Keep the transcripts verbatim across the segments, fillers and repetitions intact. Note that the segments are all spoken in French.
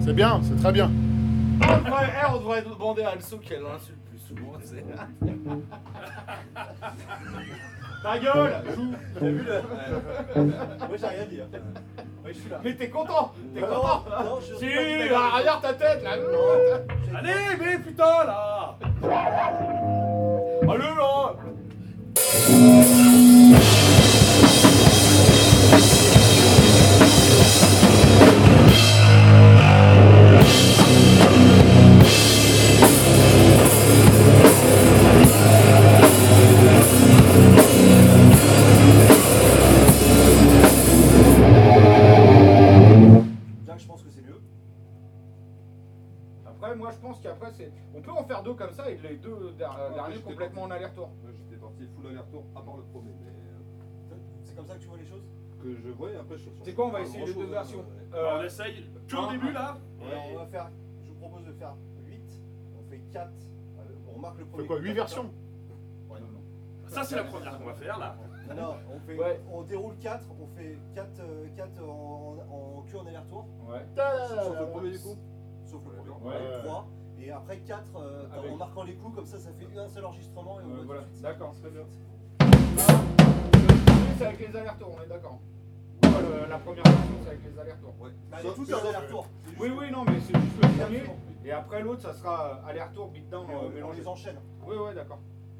C'est bien, c'est très bien. On devrait, eh, on devrait demander à Also qu'elle l'insulte plus souvent, tu sais. Ta gueule, joue. T'as vu le... Moi j'ai rien dit. Hein. Ouais, je suis là. Mais t'es content, t'es Non, content. non, je Si, suis pas d'accord. regarde ta tête là. Allez, mais putain là. Allez là. Après, moi je pense qu'après, c'est. On peut en faire deux comme ça et les deux derniers Ouais, complètement en aller-retour. Moi j'étais parti full aller-retour à part le premier. Mais euh, C'est comme ça que tu vois les choses? que je vois et après je suis C'est quoi, on va essayer les deux versions. On essaye que au début là. Alors on va faire, je vous propose de faire huit, on fait quatre, on remarque le On premier. fait quoi, huit versions? Ouais, non, non. Ça c'est la première qu'on va faire là. Non, non, on, fait, Ouais. on déroule quatre, on fait quatre, euh, quatre en, en queue en aller-retour, Ouais. Sauf le premier du coup. sauf le premier. Ouais. trois, et après quatre euh, Avec- en marquant les coups, comme ça ça fait un seul enregistrement et on Ouais, voit voilà, tout de suite. d'accord, très bien. Là, le premier, c'est avec les allers-retours, on est d'accord. Ouais, le- la première version, c'est avec les allers-retours. Ouais. Bah, Sauf tout que- est en aller-retour. C'est Oui, juste- oui, non, mais c'est juste le premier. Et après l'autre, ça sera aller-retour, beatdown, Mais euh, on, on mélangé. les enchaîne. Oui, oui, d'accord.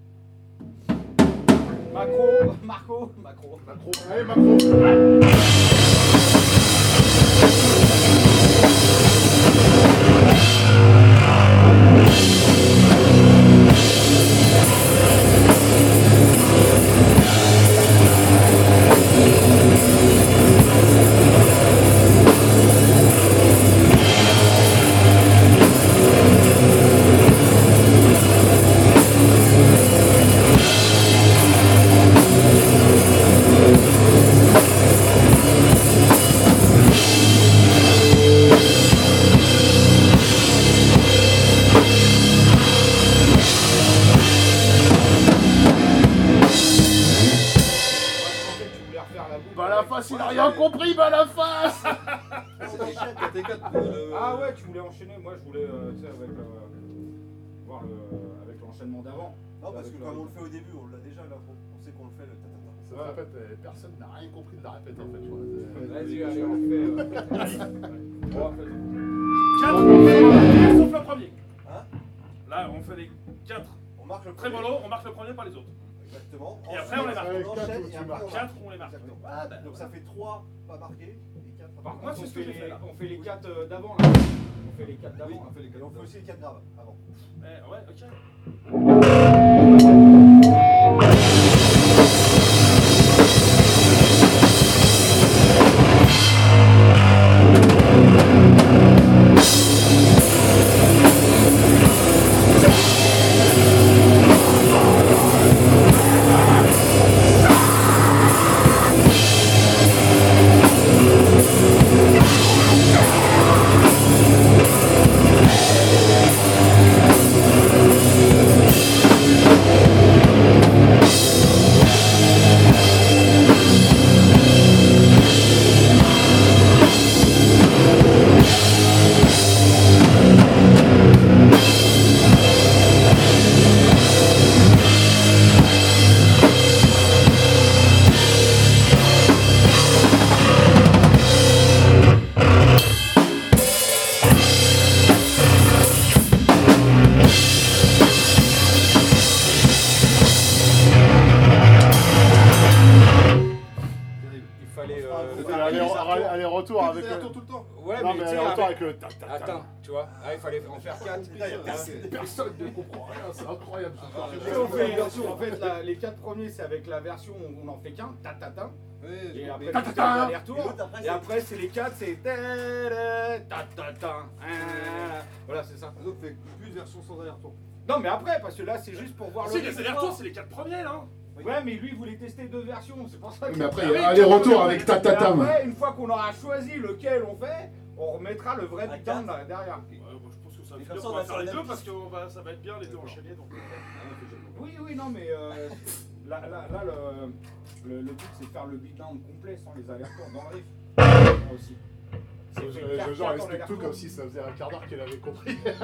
Macro, Marco, Macro. Macro. Allez, Macro. Bah la face, il a rien compris, bah la face. On enchaîne. T'es quatre, euh, Ah ouais, tu voulais enchaîner, moi je voulais, euh, tu sais, avec, euh, voir le- avec l'enchaînement d'avant. Non, parce que Avec, comme euh, on le fait au début, on l'a déjà là, on sait qu'on le fait le tatata. Ça se répète, euh, personne n'a rien compris de la répète en fait. je crois. Vas-y, allez, on fait. Euh... on va faire- quatre sauf le premier. Hein? Là on fait les quatre On marque le premier. trémolos, on marque le premier par les autres. Exactement. Et après, on les marque. On enchaîne Quatre, et tu après, marques. on marque. quatre on les marque. Exactement. Ah, bah, Donc ça fait trois pas marqués et quatre pas Par marqués. contre, c'est on ce que fait, j'ai fait, les, là. on fait les quatre euh, d'avant là. On fait les quatre d'avant. Oui, là. on fait les Et quatre. on fait aussi les quatre graves avant. Eh, ouais, ok. Il fallait. On fera un Euh, gros C'était aller- aller- Aller-retour avec. Avec le- tout le temps. Ouais, Non mais, mais tu sais, aller-retour avec- avec le. tac, tac, tac. Attends, tu vois, ah, il fallait en faire quatre. Putain, y a personne. Personne ne comprend rien, c'est incroyable. ce soir. Tu sais, on fait les versions. En fait, la- les quatre premiers, c'est avec la version où on n'en fait qu'un, tatatin. Ouais, Et je- après, mais- tu fais un Et aller-retour. l'autre, après, Et c'est- après, c'est les quatre, c'est. Tatatin. Voilà, c'est ça. Donc fait plus de version sans aller-retour. Non, mais après, parce que là, c'est juste pour voir Si, le. les allers-retours, c'est les quatre premiers là. Ouais, mais lui, il voulait tester deux versions, c'est pour ça que. Mais après, Ah il y a oui, aller-retour mais- avec Tatatam. mais Après, une fois qu'on aura choisi lequel on fait, on remettra le vrai À beatdown quatre. là, derrière. Ouais, moi, je pense que ça va Et être comme bien ça, qu'on on va a faire fait les la deux même parce que on va- ça va être bien les deux enchaînés. Donc. Oui, oui, non, mais euh, là, là, là, le, le, le but, c'est de faire le beatdown complet sans les allers-retours dans le riff. Aussi. C'est Le fait le quatre genre quatre il en explique tout aller-retour. comme si ça faisait un quart d'heure qu'il avait compris. Moi,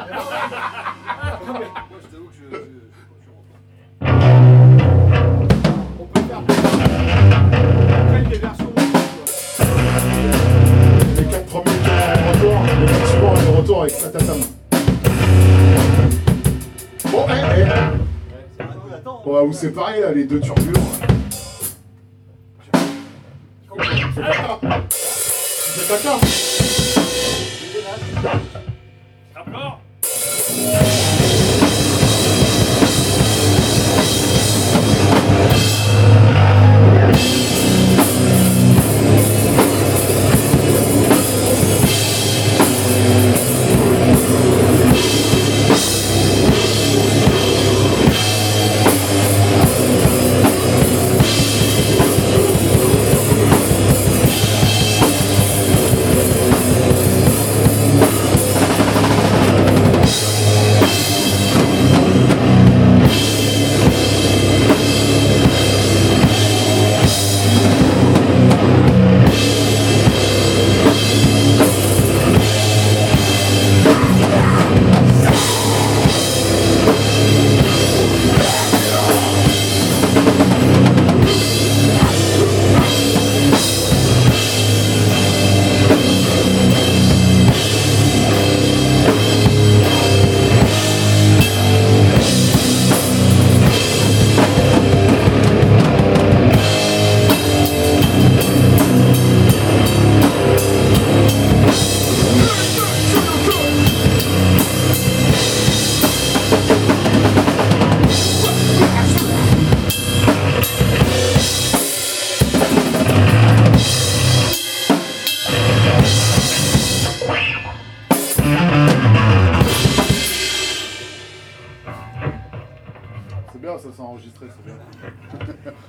je t'avoue que je. je, je, je suis rentré. On peut faire après des versions de Les quatre premiers tours en retour, les quatre suivants en retour avec Tatatam. Bon, eh, eh. Ah, oui, attends. On va vous séparer là, les deux turbulents. C'est Tata. D'accord. C'est bien, ça s'est enregistré, c'est bien.